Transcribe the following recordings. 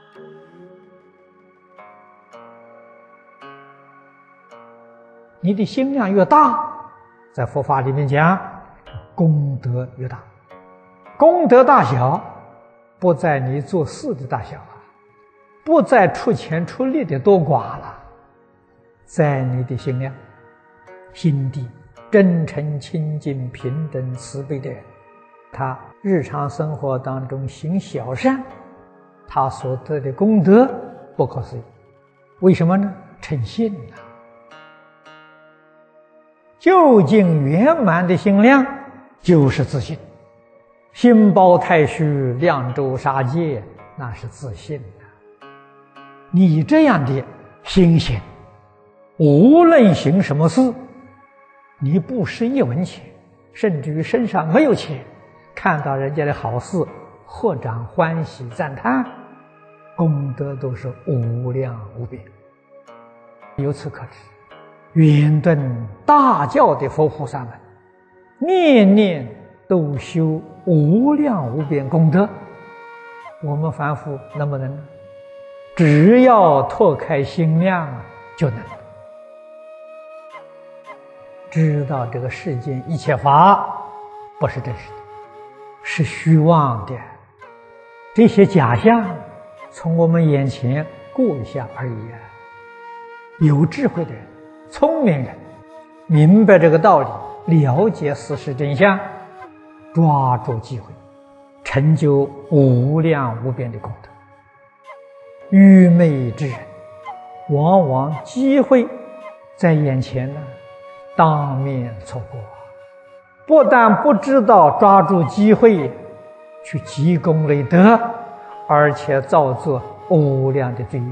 你的心量越大，在佛法里面讲，功德越大。功德大小不在你做事的大小啊，不在出钱出力的多寡了，在你的心量。心地真诚清净平等慈悲的人，他日常生活当中行小善，他所得的功德不可思议。为什么呢？诚信啊！究竟圆满的心量就是自信。心包太虚，量周杀戒，那是自信啊。你这样的心行，无论行什么事，你不施一文钱，甚至于身上没有钱，看到人家的好事，合掌欢喜赞叹，功德都是无量无边。由此可知，圆顿大教的佛菩萨们，念念都修无量无边功德。我们凡夫能不能呢？只要拓开心量就能。知道这个世间一切法不是真实的，是虚妄的，这些假象从我们眼前过一下而已啊。有智慧的人，聪明人，明白这个道理，了解事实真相，抓住机会，成就无量无边的功德。愚昧之人，往往机会在眼前呢，当面错过，不但不知道抓住机会去积功累德，而且造作无量的罪业。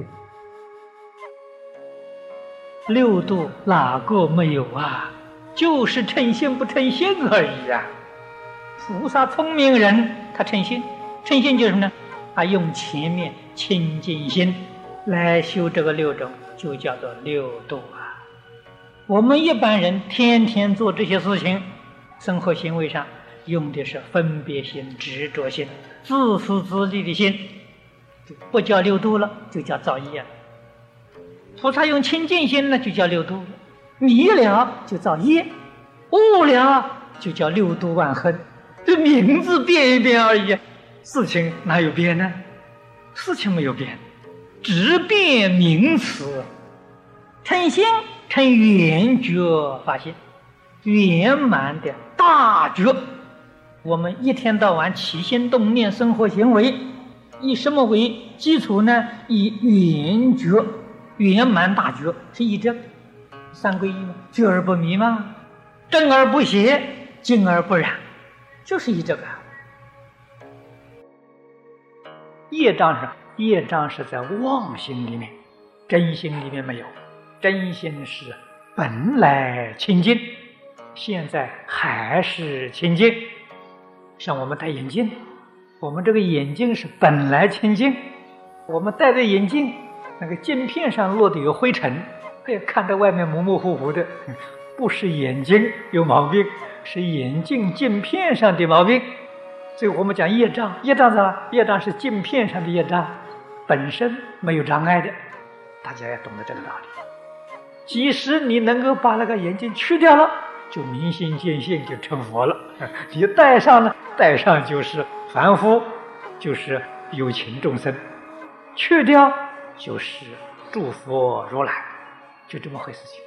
六度哪个没有啊？就是称心不称心而已啊。菩萨聪明人，他称心，称心就是什么呢？他用前面清净心来修这个六种，就叫做六度啊。我们一般人天天做这些事情，生活行为上用的是分别心、执着心、自私自利的心，不叫六度了，就叫造业了。菩萨用清净心呢，就叫六度了。迷了就造业，悟了就叫六度万恒。这名字变一变而已，事情哪有变呢？事情没有变，只变名词。称心称圆觉发现，圆满的大觉。我们一天到晚起心动念、生活行为，以什么为基础呢？以圆觉，圆满大觉，是以这三归一吗？觉而不迷吗？正而不邪，静而不染，就是以这个。业障是在妄心里面，真心里面没有。真心是本来清净，现在还是清净。像我们戴眼镜，我们这个眼镜是本来清净，我们戴着眼镜，那个镜片上落的有灰尘，看到外面模模糊糊的，不是眼睛有毛病，是眼镜镜片上的毛病。所以我们讲业障，业障是什么？业障是镜片上的业障，本身没有障碍的。大家要懂得这个道理。即使你能够把那个眼镜去掉了，就明心见性，就成佛了。你戴上了，戴上就是凡夫，就是有情众生；去掉就是诸佛如来，就这么回事情。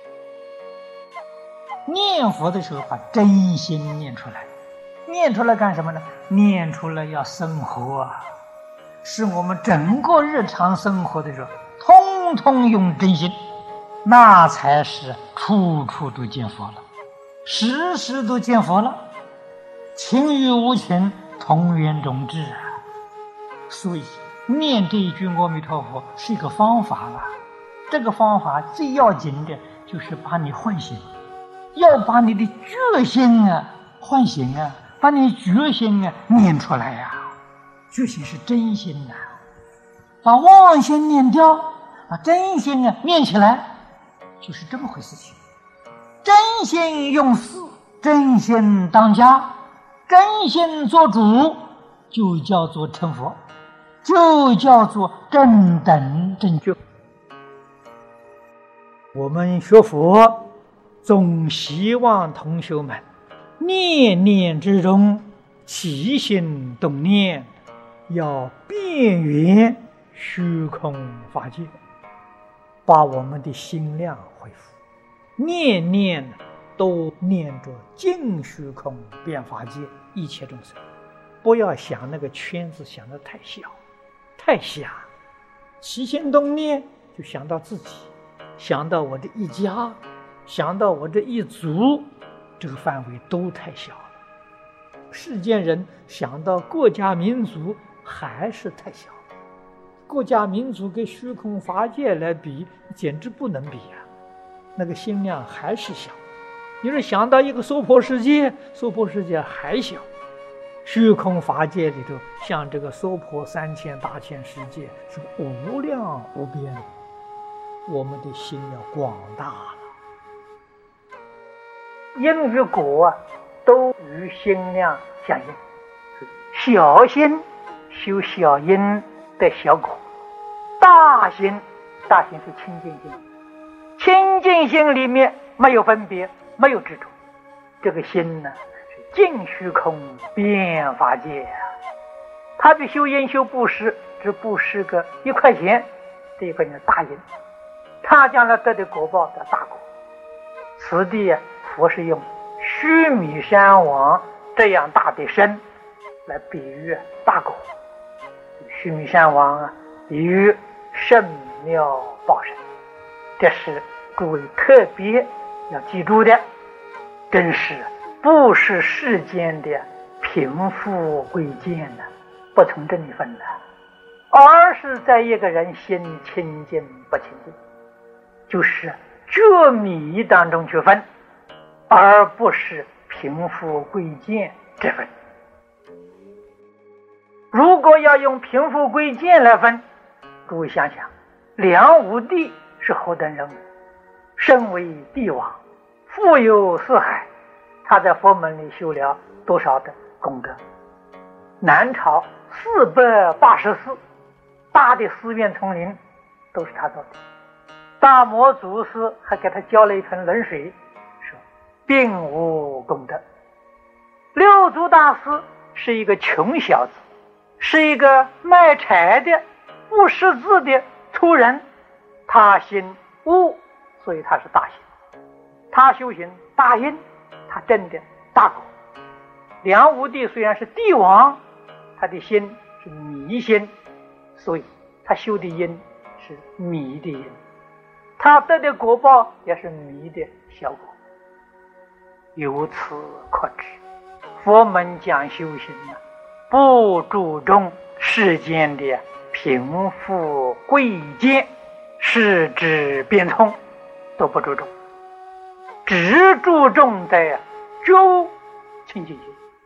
念佛的时候把真心念出来，念出来干什么呢？念出来要生活啊，是我们整个日常生活的时候，通通用真心，那才是处处都见佛了，时时都见佛了，情与无情同源种智啊。所以念这一句阿弥陀佛是一个方法了，这个方法最要紧的就是把你唤醒，要把你的决心唤醒啊，把你决心念出来呀。决心是真心啊，把妄心念掉，把真心念起来，就是这么回事情。真心用事，真心当家，真心做主，就叫做成佛。 就叫做正等正觉。我们学佛，总希望同学们念念之中起心动念，要遍圆虚空法界，把我们的心量恢复，念念都念着尽虚空遍法界一切众生，不要想那个圈子想得太小太狭，起心动念就想到自己，想到我的一家，想到我这一族，这个范围都太小了。世间人想到国家民族还是太小，国家民族跟虚空法界来比，简直不能比啊！那个心量还是小。你说想到一个娑婆世界，娑婆世界还小，虚空法界里头，像这个娑婆3000大千世界是无量无边的，我们的心要广大了。因与果都与心量相应，小心修小因的小果，大心是清净心，清净心里面没有分别，没有执着，这个心呢是尽虚空遍法界啊。他比修因修布施，只布施个1块钱，这1块钱大因，他将来得的果报的大果。此地佛是用须弥山王这样大的身来比喻大果。须弥山王比喻圣妙报身，这是诸位特别要记住的。真是不是世间的贫富贵贱呢，不从这里分的，而是在一个人心清净不清净，就是这米当中去分，而不是贫富贵贱之分。如果要用贫富贵贱来分，诸位想想，梁武帝是何等人物，身为帝王，富有四海，他在佛门里修了多少的功德。南朝484大的寺院丛林都是他做的，大摩祖师还给他浇了一盆冷水，说并无功德。六祖大师是一个穷小子，是一个卖柴的不识字的粗人，他心悟，所以他是大心，他修行大因，他证的大果。梁武帝虽然是帝王，他的心是迷心，所以他修的因是迷的因，他得的果报也是迷的小果。由此可知，佛门讲修行不注重世间的贫富贵贱，世智变通都不注重，只注重在觉悟清净心。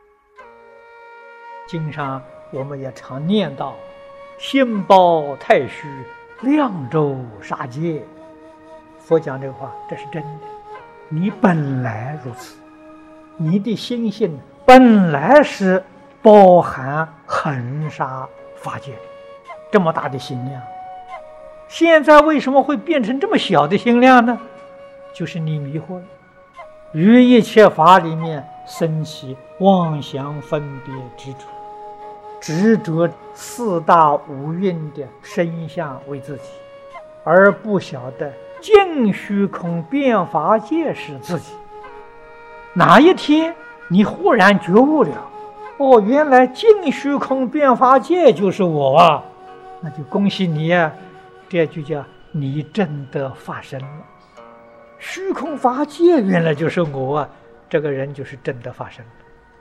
经上我们也常念到心包太虚，量周杀戒。佛讲这个话，这是真的，你本来如此，你的心性本来是包含恒沙法界，这么大的心量，现在为什么会变成这么小的心量呢？就是你迷惑了，于一切法里面生起妄想分别执着，执着4大5蕴的身相为自己，而不晓得尽虚空遍法界是自己。哪一天你忽然觉悟了，哦，原来尽虚空遍法界就是我啊，那就恭喜你啊，这就叫你真的发生了。虚空法界原来就是我啊，这个人就是真的发生了。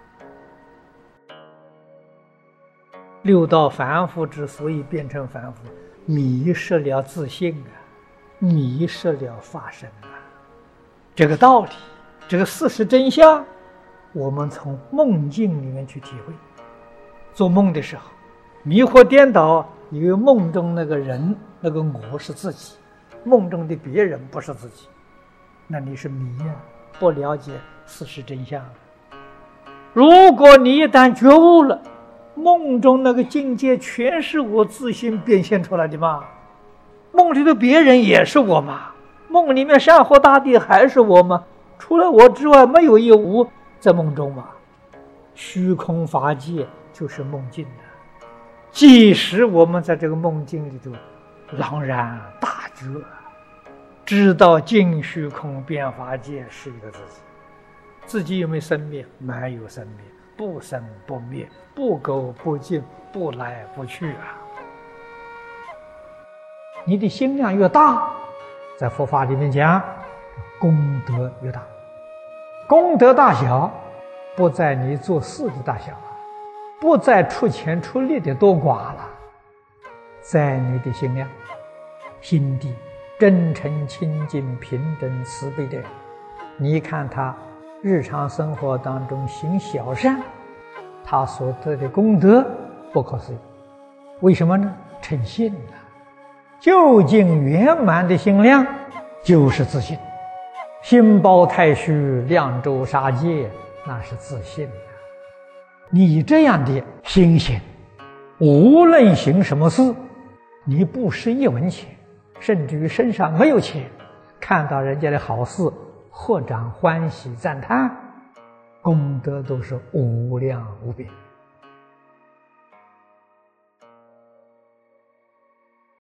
六道凡夫之所以变成凡夫，迷失了自信啊，迷失了法身啊。这个道理，这个事实真相，我们从梦境里面去体会。做梦的时候迷惑颠倒，以为梦中那个人那个我是自己，梦中的别人不是自己，那你是迷啊，不了解事实真相。如果你一旦觉悟了， 梦中那个境界全是我自信变现出来的嘛，梦里的别人也是我嘛，梦里面山河大地还是我嘛，除了我之外没有一物在梦中嘛。虚空法界就是梦境的，即使我们在这个梦境里头朗然大觉，知道尽虚空变法界是一个自己有没有生灭？没有生灭，不生不灭，不垢不净，不来不去啊。你的心量越大，在佛法里面讲，功德越大。功德大小不在你做事的大小，不在出钱出力的多寡了，在你的心量、心地真诚、清净、平等、慈悲的人。你看他日常生活当中行小善，他所得的功德不可思议。为什么呢？诚信啊！究竟圆满的心量就是自信。心包太虚，量周杀戒，那是自信啊。你这样的心性，无论行什么事，你不施一文钱，甚至于身上没有钱，看到人家的好事，合掌欢喜赞叹，功德都是无量无边。